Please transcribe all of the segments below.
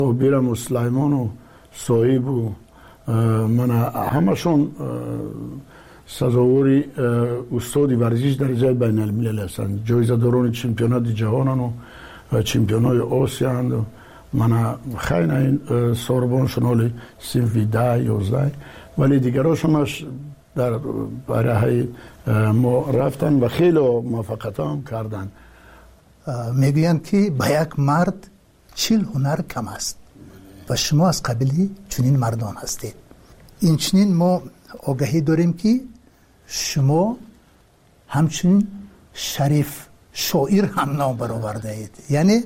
بیرم و سلیمان و صاحب و من همشون سزاوری استاد ورزش در جای بین الملل هستند. جایزه داران چمپیونات جهانن و چمپیونات آسیا اند. من خیلی این سوربون شنالی صنف 10 11 ولی دیگراشونش در برای ما رفتن و خیلی موفقیت هم کردن. میگویند که با یک مرد 40 هنر کم است و شما از قبیلی چنین مردان هستید. این چنین ما آگاهی داریم که شما همچنین شریف شاعر هم نام برآورده اید. یعنی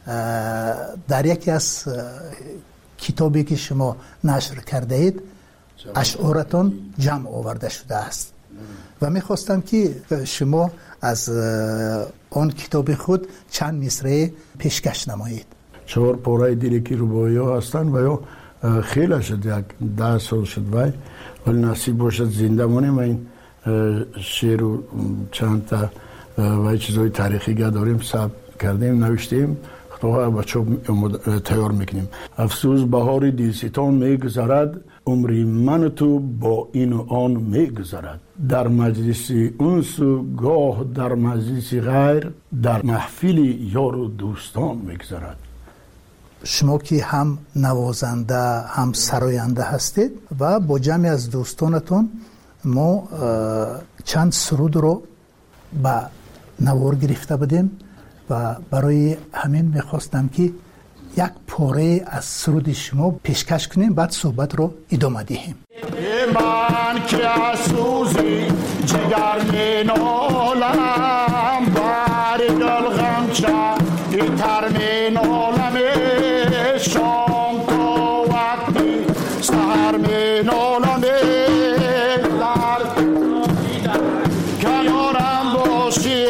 در یکی از کتابی که شما نشر کرده اید اشعارتان جمع آورده شده است و میخواستم که شما از آن کتاب خود چند مصرع پیشکش نمایید. 4 پاره دیلکی ربایی ها هستن و یا خیلی شد، یک 10 سال شد ولی نصیب باشد زنده مانیم و این شعر و چند تا و چیزهای تاریخی داریم ثبت کردیم نوشتیم خطاها بچه تیار میکنیم. افسوس بهار دلستان میگذرد، عمری من تو با این و آن میگذرد. در مجلس انس و گاه در مجلس غیر، در محفل یار و دوستان میگذرد. شما که هم نوازنده هم سراینده هستید و با جمعی از دوستانتون ما چند سرود رو به نوار گرفته بودیم و برای همین میخواستم که یک پاره از سرود شما پیشکش کنیم بعد صحبت رو ادامه دهیم. من که از سوزی جگر می نالم، بر دل غمچه تر می نالم، شام تا وقتی سهر می نالم، در کنارم باشی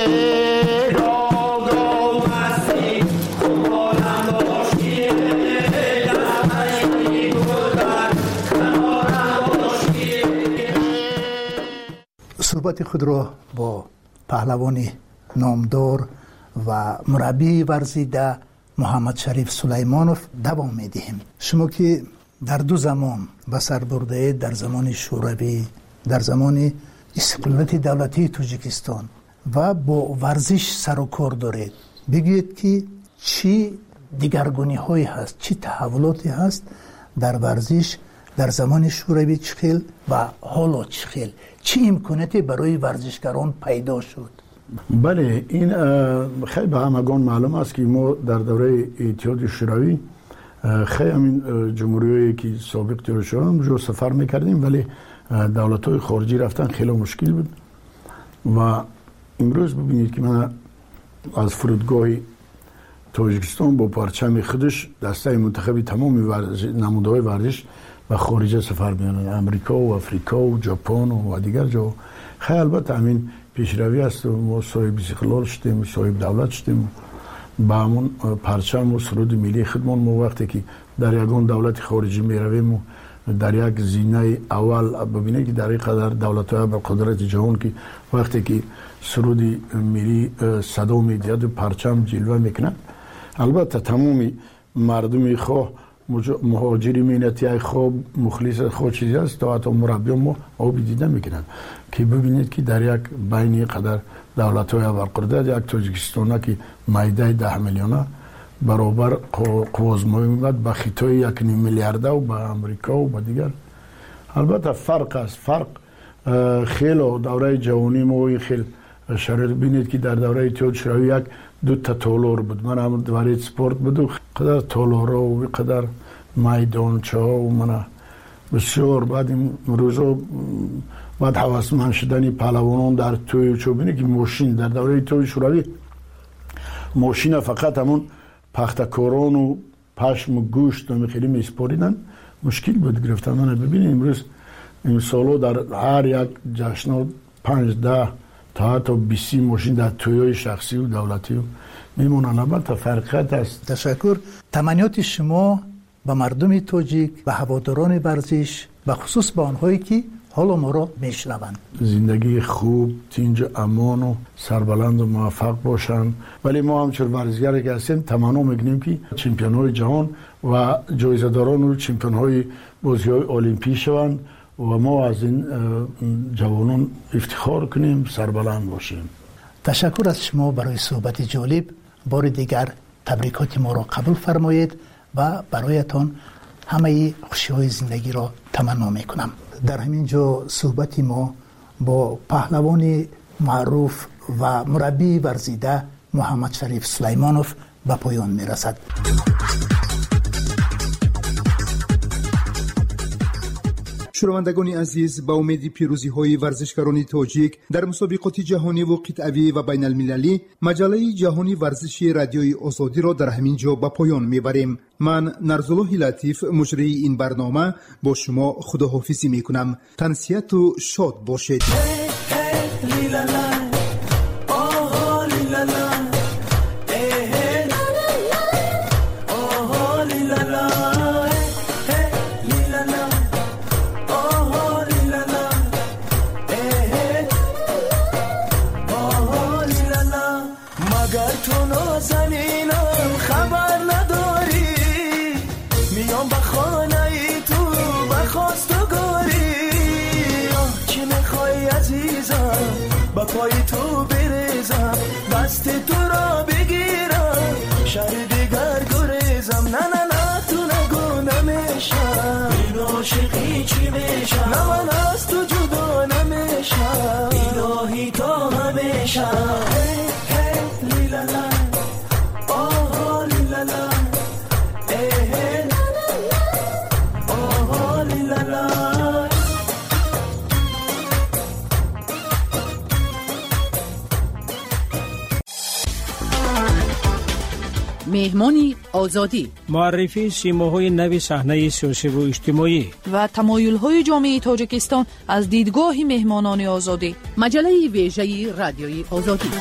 صحبت خود را با پهلوان نامدار و مربی ورزیده محمد شریف سلیمانوف دوام میدهیم. شما که در 2 زمان بسر برده اید، در زمان شوروی، در زمان استقلالیت دولتی تاجیکستان و با ورزش سر و کار دارید، بگید که چی دیگرگونی هایی هست، چی تحولاتی هست در ورزش در زمان شوروی چخیل و حالا چخیل، چی امکاناتی برای ورزشکاران پیدا شد؟ بله، این خیلی به همگان معلوم است که ما در دوره اتحاد شوروی خیلی همین جمهوریایی که سابق تیر شدن جو سفر میکردیم ولی دولت‌های خارجی رفتن خیلی مشکل بود و امروز ببینید که من از فرودگاه تاجیکستان با پرچم خودش دسته منتخبی تمام نمودهای ورزش و خارجه سفر می‌کنند، امریکا و افریقا و ژاپن و دیگر جا. خیلی البته همین پیشروی است و ما صاحب استقلال شدیم، صاحب دولت شدیم، با همون پرچم و سرود ملی خودمان ما وقتی که در یگان دولت خارجی میرویم و در یک زینه اول ببینید که در این قدر دولت‌های با قدرت جهان که وقتی که سرود ملی صدا می‌دهد و پرچم جلوه میکنند، البته تمامی مردم خواه مهاجری مینتی خواه مخلص خود چیزی است تا حتی مربی ما آبی دیده میکنند که ببینید که در یک بین قدر دولت‌های برقرار یک تاجیکستان که مایده 10 میلیون برابر قوازمایی میاد با خطای 1.5 میلیارد و با امریکا و با دیگر. البته فرق است، فرق خیلی دوره جوانی ما خیلی شرایط بینید که در دوره اتحاد شوروی 1-2 تا تالار بود. من هم دوره سپورت بود و قدر تالارا و قدر میدانچه ها و من بسیار بعد این روزا بعد حواسمند شدنی پهلوانان در توی چو بینید که ماشین در دوره اتحاد شوروی ماشین فقط همون پختکاران و پشم و گوشت و خیلی میسپاریدن، مشکل بود گرفتن. من ببینید امروز این سالو در هر یک جشن 5-10 تا حتی 20 ماشین در تویای شخصی و دولتی و میمونن. البته فرقیت است. تشکر. تمنیات شما به مردم تاجیک، به هواداران ورزش، به خصوص به آنهایی که حالا ما را میشنوند، زندگی خوب، تنج امان و سربلند و موفق باشند. ولی ما همچون ورزشگر که هستیم تمنا میکنیم که چمپیون‌های جهان و جایزه‌داران و چمپیون‌های بازی‌های المپیک شوند و ما از این جوانان افتخار کنیم، سربلند باشیم. تشکر از شما برای صحبت جالب. بار دیگر تبریکات ما را قبول فرمایید و برایتان همه خوشی‌های زندگی را تمنا می‌کنم. در همین جا صحبت ما با پهلوان معروف و مربی ورزیده محمد شریف سلیمانوف به پایان می‌رسد. شنوندگان عزیز، با امید پیروزی‌های ورزشکاران تاجیک در مسابقات جهانی و قطعی و بین المللی، مجله جهانی ورزشی رادیوی آزادی را در همین جا به پایان میبریم. من نرزالله لطیف مجری این برنامه با شما خداحافظی میکنم. تنسیت و شاد باشید. با پای تو بریزم، دست تو را بگیرم، شهر دیگر گریزم. نه نه نه تو نگو نمیشم، این عاشقی چی میشم، نه من از تو جدا نمیشم، الهی تا همیشم. هی هی لیلالا، آها لیلالا، هی آها لیلالا. مهمانی آزادی، معرفی سیماهای نو صحنه سیاسی و اجتماعی و تمایل‌های جامعه تاجیکستان از دیدگاه مهمانان آزادی. مجله ویژه رادیوی آزادی.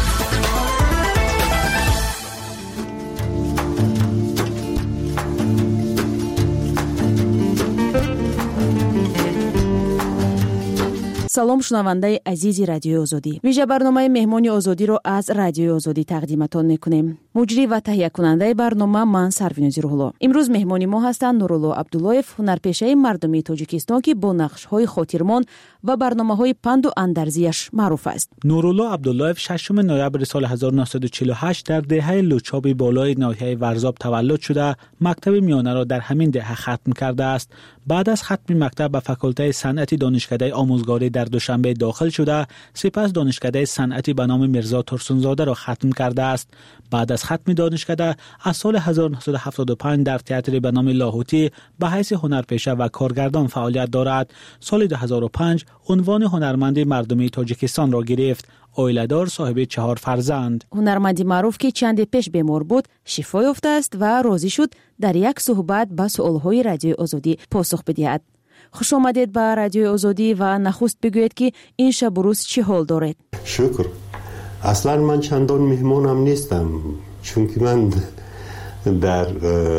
салом шунавандаи азизи радиои озодӣ. вижа барномаи меҳмони озодиро аз радиои озодӣ тақдиматон мекунем. муҷрӣ ва таҳиякунандаи барнома ман Сарвинози Рӯҳулло. имрӯз меҳмони мо ҳастанд Нурулло Абдуллоев, ҳунарпешаи мардумии Тоҷикистон ки бо нақшҳои хотирмон ва барномаҳои панду андазиаш маъруф аст. Нурулло Абдуллоев 6 ноябр соли 1948 дар деҳаи Лучоби болои ноҳияи Варзоб таваллуд шуда, мактаби миёнаро дар ҳамин деҳа хатм кардааст. баъд аз хатми мактаб ба факултаи санъати донишкадаи омӯзгорӣ дар Душанбе дохил шуда, сипас донишкадаи санъати ба номи Мирзо Турсунзодаро хатм кардааст. баъд аз хатми донишкада аз соли 1975 дар театри ба номи Лоҳутӣ ба ҳайси ҳунарпеша ва коргардон фаъолият дорад. соли 2005 унвони ҳунарманди мардумии Тоҷикистонро гирифт. оиладор, соҳиби 4 фарзанд. ҳунарманди маъруф ки чанде пеш бемор буд, шифо ёфтааст ва розӣ шуд дар як суҳбат ба суолҳои радиои озодӣ посух бидиҳад. хуш омадед ба радиои озодӣ ва нахуст бигӯед ки ин шабу рӯз чӣ ҳол доред? шукр. аслан ман чандон меҳмонам нестам, чунки ман дар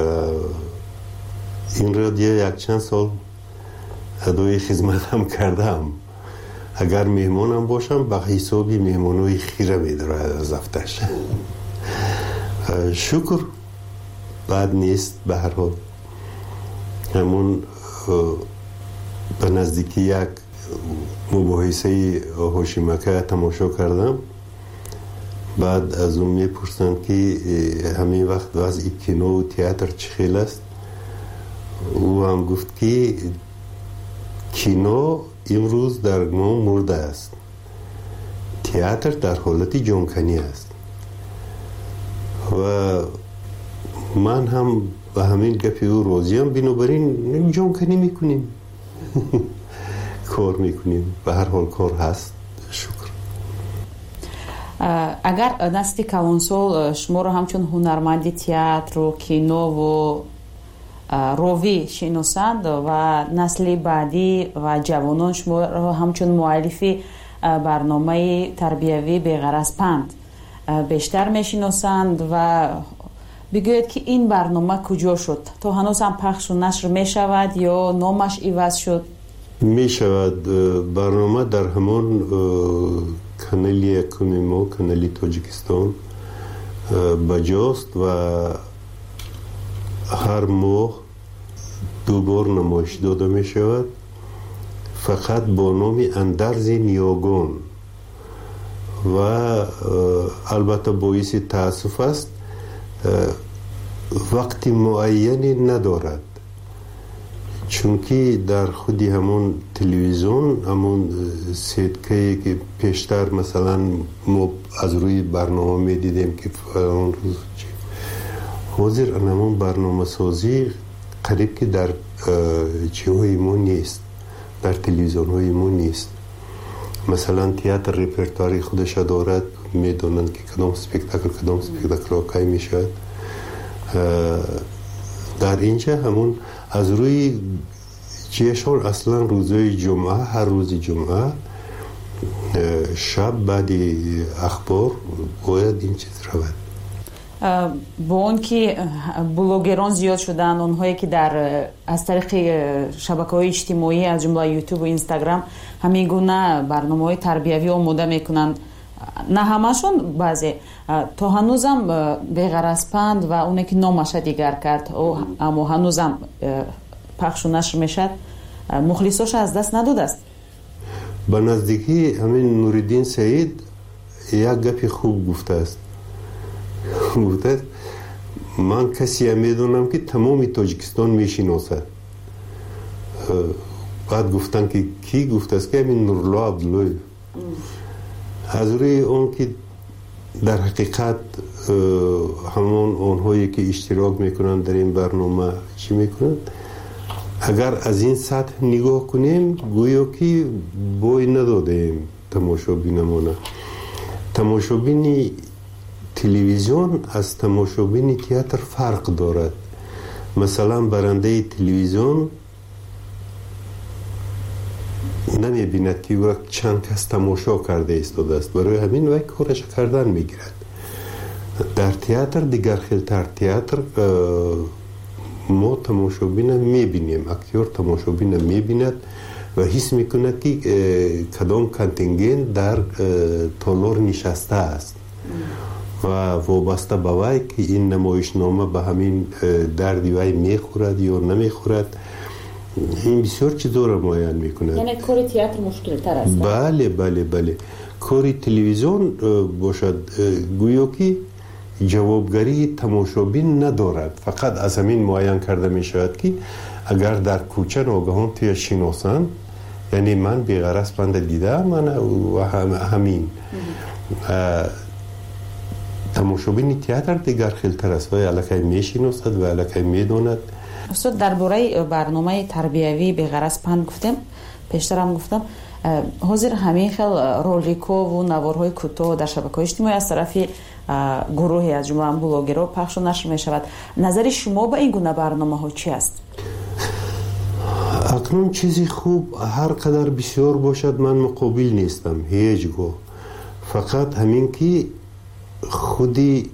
ин радио якчанд сол адои хизматам кардам. агар меҳмонам бошам ба ҳисоби меҳмонои хира медорад аз афташ. шукр, бад нест. ба ҳар ҳол ҳамон ба наздики як мубоҳисаи ҳошимака тамошо кардам. баъд аз он мепурсанд ки ҳамин вақт вазъи кинову театр чӣ хел аст. ӯ ҳам гуфт ки кино имрӯз дар мо мурдааст, театр дар ҳолати ҷонканӣ аст. ва ман ҳам ба ҳамин гапи ӯ розиам. бинобар ин ҷонканӣ мекунем, кор мекунем. ба ҳар ҳол кор ҳаст. шукр. агар насти калонсол шуморо ҳамчун ҳунарманди театру кинову ровӣ шиносанд ва насли баъдӣ ва ҷавонон шуморо ҳамчун муаллифи барномаи тарбиявӣ беғараз панд бештар мешиносанд ва бигӯед ки ин барнома куҷо шуд? то ҳанӯз ҳам пахшу нашр мешавад ё номаш иваз шуд? мешавад. барнома дар ҳамон канали якуми мо, канали Тоҷикистон ба ҷост ва هر ماه 2 بار نمایش داده می شود، فقط با نام اندرز نیاگان و البته باعث تاسف است وقت معینی ندارد، چون که در خودی همون تلویزیون همون سیتکهی که پیشتر مثلا ما از روی برنامه می دیدیم که اون روز حاضر همون برنامه سازی قریب که در چیهای ما نیست، در تلویزیون های ما نیست. مثلا تئاتر رپرتواری خودش دارد، میدونند که کدام سپکتاکل آقای می شود. در اینجا همون از روی چیشون اصلا روزهای جمعه، هر روز جمعه شب بعد اخبار باید این چیز رود. با اون که بلوگران زیاد شدن، اونهایی که از طریق شبکه‌های اجتماعی از جمله یوتیوب و اینستاگرام همین گونه برنامه‌های تربیوی آماده میکنن، نه همشون، بعضی تا هنوزم بغرض-پند و اونه که نامش دیگر کرد اما هنوزم پخش و نشر میشد، مخلصاش از دست نداده است. به نزدیکی همین نوردین سعید یک گپی خوب گفته است. گفته من کسی میدونم که تمام تاجیکستان میشناسد. بعد گفتن که کی؟ گفته است که همین نورالله عبدالله. از روی اون که در حقیقت همون اونهایی که اشتراک میکنن در این برنامه چی میکنن، اگر از این سطح نگاه کنیم گویا که بوی ندادیم تماشابینمونه. تماشابین تلویزیون از تماشابین تئاتر فرق دارد. مثلا برنده تلویزیون نمیبیند که وقت چند کس تماشا کرده ایستاده است، برای همین وقت کارش کردن میگیرد. در تئاتر دیگر خیلتر، تئاتر ما تماشابین میبینیم، اکتور تماشابین میبیند و حس میکند که کدام کانتینگنت در تالار نشسته است و وابسته به وی که این نمایشنامه به همین دردی وی میخورد یا نمیخورد، این بسیار چیزا را معین میکند. یعنی کار تئاتر مشکل تر است. بله. کار تلویزیون باشد گویا که جوابگری تماشابین ندارد، فقط از همین معین کرده می شود که اگر در کوچه ناگهان توی شناسن، یعنی من بغرض-پند دیده من و همین تماشابین تئاتر دیگر خیلتر است و الکی می شناسد و الکی می داند. استاد درباره برنامه تربیوی بغرض-پند گفتم، پیشتر هم گفتم حاضر همین خیل رولیکو و نوارهای کوتاه در شبکه‌های اجتماعی از طرف گروهی از جمله بلوگرها پخش و نشر می شود. نظر شما به این گونه برنامه ها چی است؟ اکنون چیزی خوب هر قدر بسیار باشد من مقابل نیستم هیچگاه، فقط همین که خودی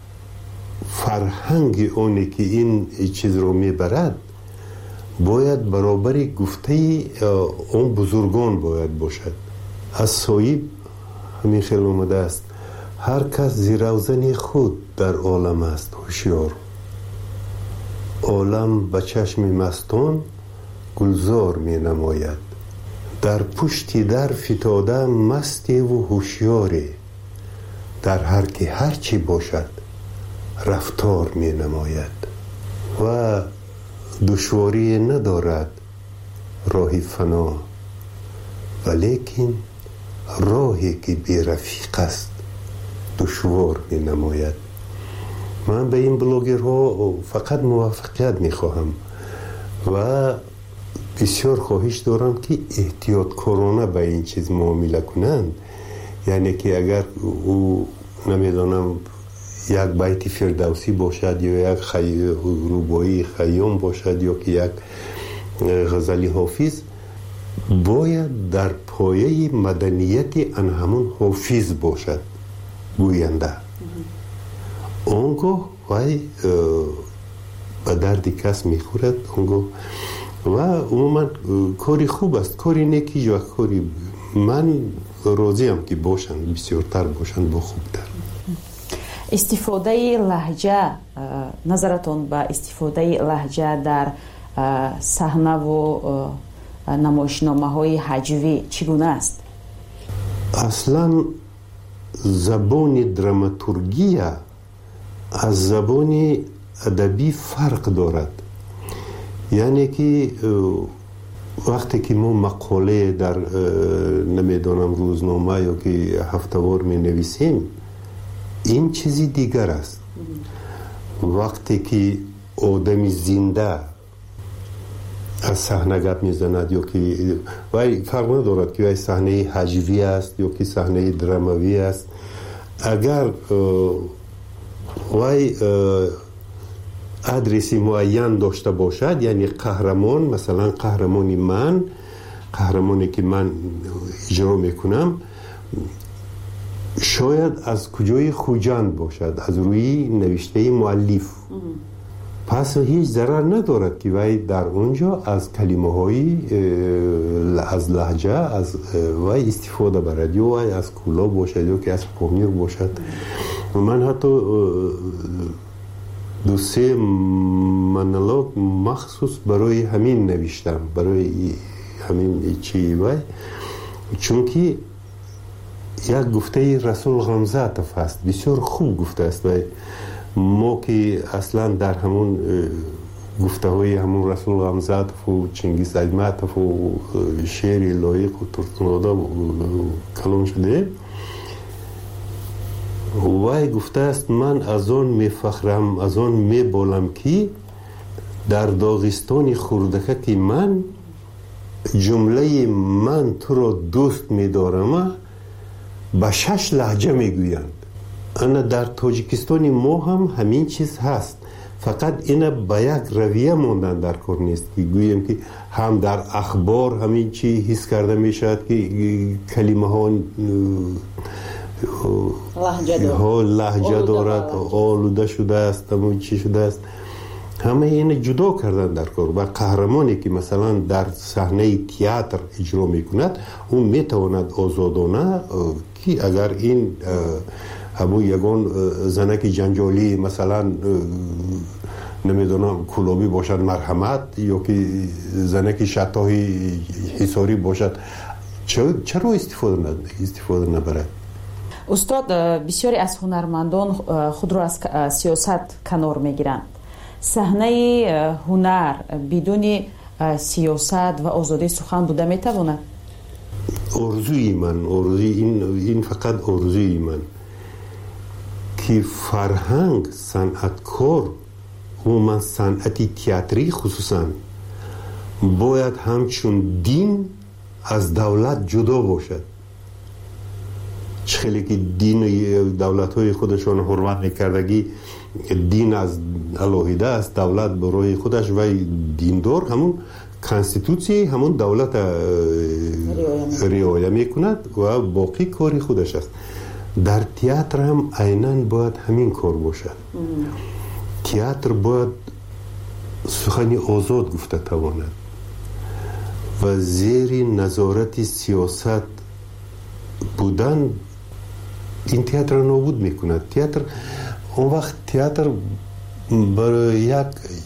فرهنگ اونی که این چیز رو میبرد باید برابری گفته اون بزرگان باید باشد. از صایب همین خیلی اومده است، هر کس زیروزن خود در عالم است هوشیار، عالم به چشم مستان گلزار می نماید، در پشتی در فتاده مستی و هوشیاری، در هر که هرچی باشد رفتار می نماید و دشواری ندارد راه فنا، ولیکن راهی که بی رفیق است دشوار می نماید. من به این بلوگرها فقط موفقیت می خواهم و بسیار خواهش دارم که احتیاط کارانه به این چیز معامله کنند. یعنی که اگر او نمیدانم یک بیت فردوسی باشد یا یک رباعی خیام باشد یا که یک غزل حافظ، باید در پایه مدنیت ان همون حافظ باشد گوینده. اونگاه وای به درد کس میخورد اونگاه و عموما کاری خوب است، کاری نیکی یا کاری من راضیم که باشند، بسیارتر باشند با خوبتر. استفاده لهجه، نظرتون به استفاده لهجه در صحنه و نمایشنامه‌های هجوی چگونه است؟ اصلا زبان دراماتورگی از زبان ادبی فرق دارد. یعنی که وقتی که ما مقاله در نمیدونم روزنامه یا که هفته‌وار می نویسیم، این چیزی دیگر است. وقتی که آدمی زنده از صحنه گپ میزند یا که وای فرق ندارد که وای صحنه هجوی است یا که صحنه دراموی است، اگر وای ادرسی معین داشته باشد، یعنی قهرمان، مثلا قهرمانی من، قهرمانی که من اجرا میکنم شاید از کجای خوجند باشد، از روی نوشته مؤلف، پس هیچ ضرر ندارد که وای در اونجا از کلمه های از لهجه از وای استفاده برد، یا وای از کولا باشد یا که از پامیر باشد. من حتی 2-3 مونولوگ مخصوص برای همین نوشتم، برای همین چی وای، چون که یک گفته رسول غمزاتف هست، بسیار خوب گفته است. و ما که اصلا در همون گفته های همون رسول غمزاتف و چنگیز ایماتف و شعر لایق و ترتنادا کلام شده، وای گفته است من از آن میفخرم، از آن میبالم که در داغستان خردکه که من جمله من تو را دوست میدارم به 6 لهجه میگویند. انا در تاجیکستان ما هم همین چیز هست، فقط اینا به یک رویه ماندن در کار نیست که گویم که هم در اخبار همین چی حس کرده میشد که کلمه ها لهجه دارد، آلوده شده است، همون چی شده است، همه این جدا کردن در کار. و قهرمانی که مثلا در صحنه تئاتر اجرا میکند اون میتواند آزادانه که اگر این همون یگان زنک جنجالی مثلا نمیدونم کلابی باشد مرحمت، یا که زنک شطاهی حساری باشد، چرا استفاده نبرد؟ استاد، بسیاری از هنرمندان خود را از سیاست کنار میگیرند. صحنه هنر بدون سیاست و آزادی سخن بوده میتواند؟ آرزوی من، این فقط آرزوی من که فرهنگ، صنعتکار و من صنعتی تئاتری خصوصا باید همچون دین از دولت جدا باشد. خیلی که دین دولت های خودشان حرمت نکردگی، دین از علاهیده است، دولت برای خودش و دیندار همون کانستیتوسی همون دولت رعایت میکند و باقی کاری خودش است. در تئاتر هم عیناً باید همین کار باشد. تئاتر باید سخنی آزاد گفته تواند و زیر نظارت سیاست بودن این تئاتر را نابود میکند. تئاتر اون وقت تئاتر برای یک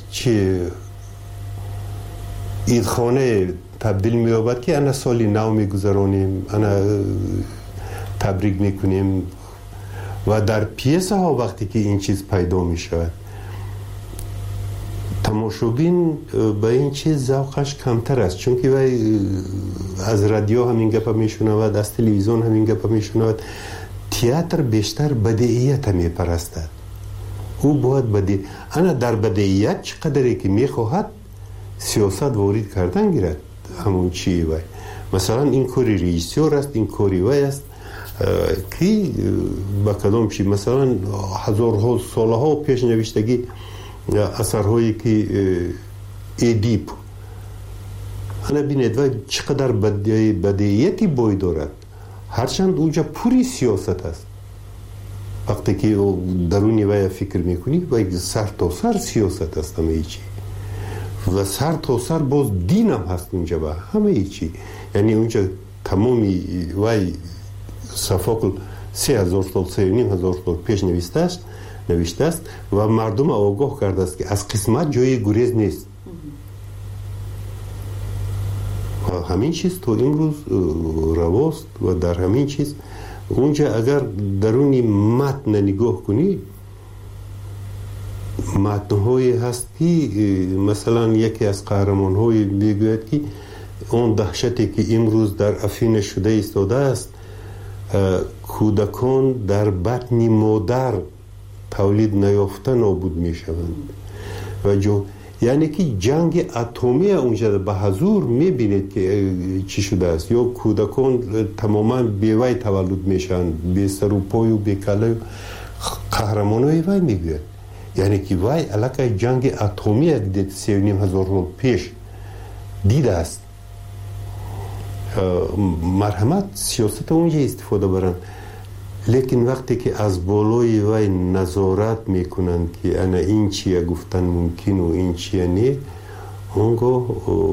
عیدخانه تبدیل می‌یابد که انا سالی نو میگذرانیم، انا تبریک میکنیم و در پیسه ها وقتی که این چیز پیدا میشود تماشابین به این چیز ذوقش کمتر است، چون که از رادیو همین گپ میشنود، از تلویزیون همین گپ میشنود. تئاتر بیشتر بدیهیت میپرستد، او باید انا در بدیهیت چقدری که میخواهد سیاست وارد کردن گیرد. همون چی وای مثلا این کاری رئیسیور است، این کاری وای است که با کدام چی مثلا هزارها سالها پیش نوشتگی اثرهایی که ادیپ انا بینید و چقدر بدیهیتی بای دارد، هرچند اونجا پوری سیاست است. وقتی که درونی وای فکر میکنی وای سر تا سر سیاست است همه چی و سر تا سر باز دین هم هست اونجا و همه چی. یعنی اونجا تمامی وای صفاقل 3000 سال 3500 سال پیش نوشته است نوشته است و مردم آگاه کرده است که از قسمت جای گریز نیست. و همین چیز تو امروز رواست و در همین چیز اونجا اگر درونی متن نگاه کنی، متن‌هایی هست که مثلا یکی از قهرمان‌های میگوید که اون دهشتی که امروز در افین شده ایستاده است، کودکان در بطن مادر تولید نیافته نابود میشوند و یعنی که جنگ اتمی اونجا به حضور میبینید که چی شده است. یا کودکان تماما بیوی تولد میشن، بی سر و پای و بی کله. قهرمانای وی میگوید یعنی که وی علاقه جنگ اتمی 3,500 سال پیش دیده است. مرحمت سیاست اونجا استفاده برن، لیکن وقتی که از بالای وی نظارت میکنند که انا این چیه گفتن ممکن و این چیه نه، اونگاه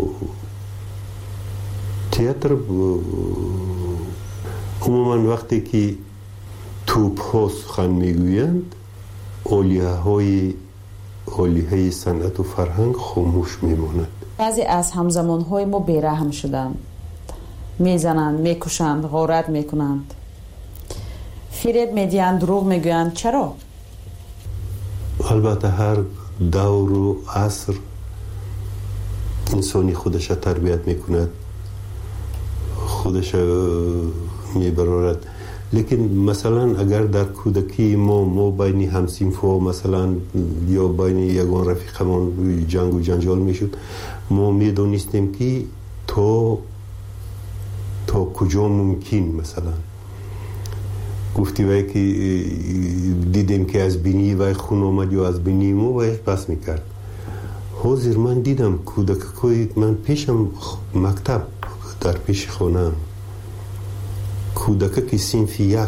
تئاتر عموما وقتی که توپ ها سخن میگویند، عالیه صنعت و فرهنگ خاموش میماند. بعضی از همزمان های ما بیرحم شدند، میزنند، میکشند، غارت میکنند، فریب میدیند، دروغ میگویند. چرا؟ البته هر دور و عصر انسانی خودش تربیت میکند، خودش میبرارد. لیکن مثلا اگر در کودکی ما بین همسینفا مثلا یا بین یگان رفیقمان جنگ و جنجال میشد، ما میدونستیم که تا کجا ممکن مثلا گفتی وای که دیدیم که از بینی وای خون آمد یا از بینی ما وای پس میکرد. حاضر من دیدم کودکای من پیشم مکتب در پیش خانم کودک که صنف یک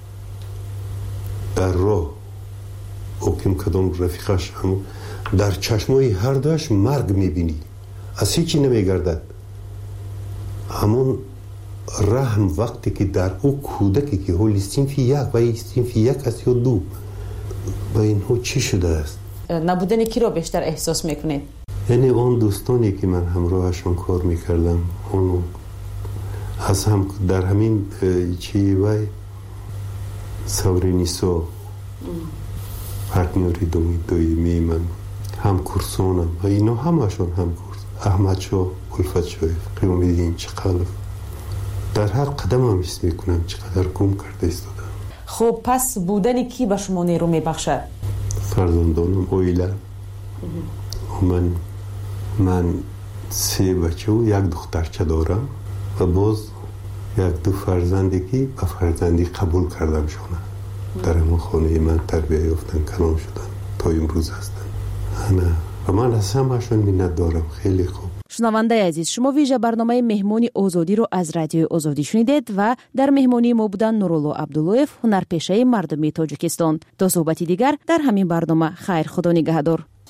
در راه اوکیم کدام رفیقش هم در چشمای هر دوش مرگ میبینی، از هیچی نمیگردد. همون رحم وقتی که در او کودکی که حالی صنف یک و صنف یک است یا دو و اینها چی شده است؟ نبودن کی را بیشتر احساس میکنید؟ یعنی اون دوستانی که من همراهشون کار میکردم، اون از هم در همین چی وای سورینیسو پارتنری دویمی من هم کورسونم و اینا همشون هم کورس احمد شو، الفت شویف، قیومیدین، چقلف در هر قدم هم حس میکنم چقدر گم کرده ایستادم. خب پس بودن کی به شما نیرو میبخشد؟ فرزندانم، اویله من 3 بچه و 1 دخترچه دارم و باز 1-2 فرزندی که به فرزندی قبول کردم شونه در همون خانه من تربیه یافتن، کلام شدن تا امروز هستن. و من از همشون منت دارم. خیلی خوب. شنونده عزیز، شما ویژه برنامه مهمانی آزادی رو از رادیو آزادی شنیدید و در مهمانی ما بودن نورالله عبداللهیف، هنرپیشه مردمی تاجیکستان. تا صحبتی دیگر در همین برنامه، خیر، خدا نگهدار.